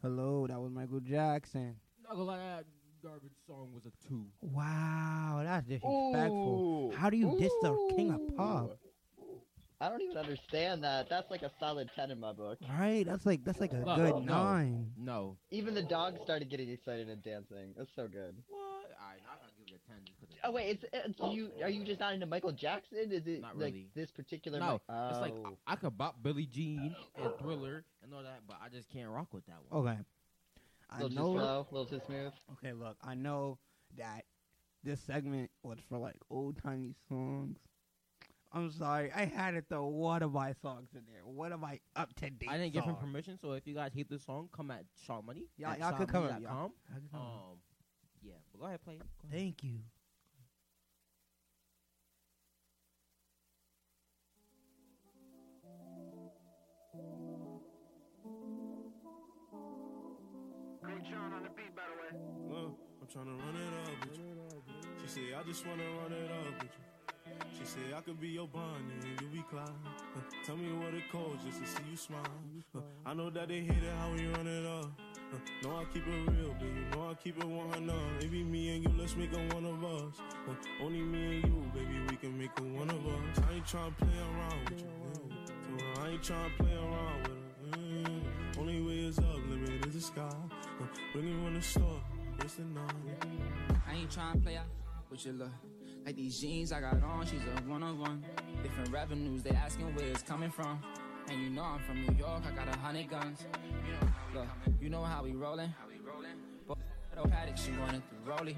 Hello, that was Michael Jackson. Not gonna lie, that garbage song was a two. Wow, that's disrespectful. Ooh. How do you diss the king of pop? I don't even understand that. That's like a solid ten in my book. Right? That's like that's like a No, good no, nine. No. Even the dog started getting excited and dancing. It's so good. What? Alright, I'm gonna give it a ten. Just 'cause it's Oh wait, it's, it's you. Are you just not into Michael Jackson? Is it Not like really. this particular? No, Mi- it's like Oh. I, I could bop Billie Jean and Thriller and all that, but I just can't rock with that one. Okay. I little too know. slow, little too smooth. Okay, look, I know that this segment was for like old timey songs. I'm sorry, I had to throw one of my songs in there. One of my up to date. I didn't give him songs. permission, so if you guys hate this song, come at Shaw Money. Yeah, at y'all could come at shawmoney me, dot com. y'all- y'all could come at me. Um, yeah, but go ahead, play. Go ahead. Thank you. Coach John on the beat, by the way. Uh, I'm trying to run it up with you. She said, I just want to run it up with you. She said, I could be your Bonnie and you be Clyde. Uh, tell me what it costs just to see you smile. Uh, I know that they hate it how we run it up. Uh, know I keep it real, baby. Know I keep it one hundred. Maybe me and you, let's make it one of us. Uh, only me and you, baby, we can make it one of us. I ain't trying to play around with you. Yeah. So I ain't trying to play around with her. Mm. Only way is up, limit is the sky. Uh, bring it on the store, it's the night. I ain't trying to play out with your look. Like these jeans I got on, she's a one on one. Different revenues, they asking where it's coming from. And you know I'm from New York, I got a hundred guns. Look, you know how we rollin'. But no paddock, she wanted to roll it.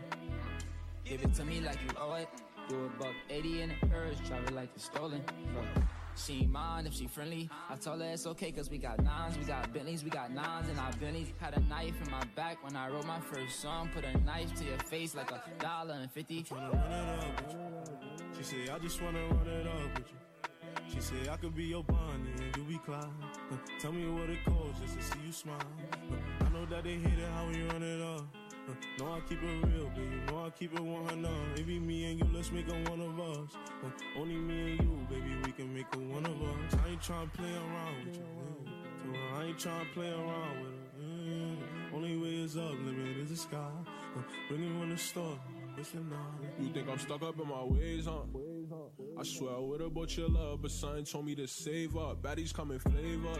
Give it to me like you owe it. Do a buck eighty in the purse, drive it like it's stolen. Look, she ain't mind if she friendly. I told her it's okay cause we got nines, we got Bentleys, we got nines in our Bentleys. Had a knife in my back when I wrote my first song. Put a knife to your face like a dollar and fifty. Tryna run it up with you. She said, I just wanna run it up with you. She said, I could be your Bonnie and you be Clyde. Uh, tell me what it costs just to see you smile. Uh, I know that they hate it how we run it up. Uh, know I keep it real, baby. Know I keep it one hundred. Maybe me and you, let's make it one of us. Uh, only me and you, baby, we can make it one of us. I ain't trying to play around with you. Yeah. So I ain't trying to play around with her. Mm. Only way is up, limit is the sky. Uh, bring it on the store, it's the night. You think I'm stuck up in my ways, huh? I swear I would've bought your love, but something told me to save up. Baddies come in flavors,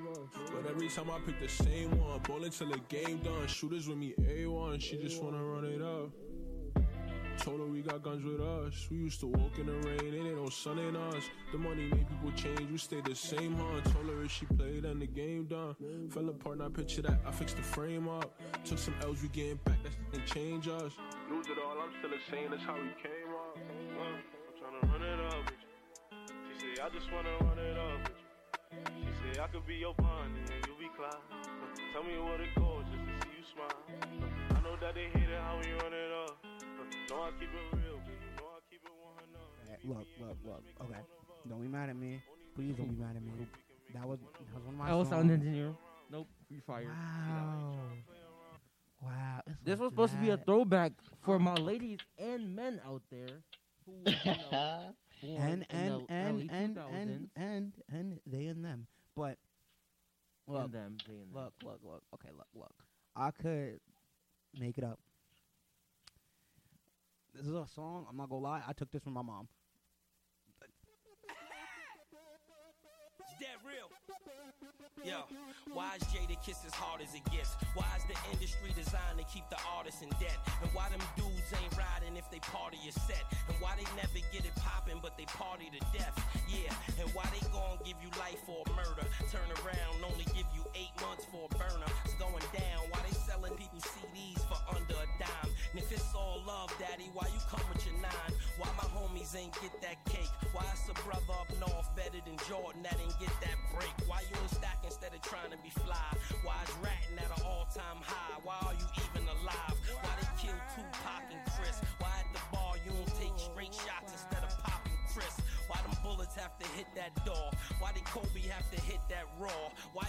but every time I pick the same one, ballin' till the game done. Shooters with me A one, she just wanna run it up. Told her we got guns with us. We used to walk in the rain, ain't no sun in us. The money made people change, we stayed the same, huh? Told her if she played, then the game done. Fell apart, now picture that, I fixed the frame up. Took some L's, we getting back, that didn't change us. Lose it all, I'm still the same, that's how we came up. Uh, I'm tryna run it up with you. She said, I just wanna run it up with you. She said, I could be your Bonnie and you be Clyde. Uh, tell me what it costs just to see you smile. Uh, I know that they hate it how we run it up. Uh, know I keep it real, baby. Know I keep it one hundred. Hey, look, look, look. Okay, don't be mad at me. Please don't be mad at me. That was that was one of my. I was songs. sound engineer. Nope, free fire. Wow. Wow. it's This like was supposed to be a that. throwback for my ladies and men out there. Who, you know, born and in and the and early and two and thousands. and and they and them. But look, And them, they and them. look, look, look. Okay, look, look. I could make it up. This is a song. I'm not gonna lie. I took this from my mom. That real? Yo, why is Jada Kiss as hard as it gets? Why is the industry designed to keep the artists in debt? And why them dudes ain't riding if they party is set? And why they never get it poppin' but they party to death? Yeah, and why they gon' give you life for a murder? Turn around, only give you eight months for a burner. It's going down. Why they selling people C Ds for under a dime? And if it's all love, daddy, why you come with your nine? Why my homies ain't get that cake? Why it's a brother up north better than Jordan that ain't get that break? Why you ain't stack instead of trying to be fly? Why is ratting at an all-time high? Why are you even alive? Why they kill Tupac and Chris? Why at the bar you don't take straight shots instead of popping Chris? Why them bullets have to hit that door? Why did Kobe have to hit that raw? Why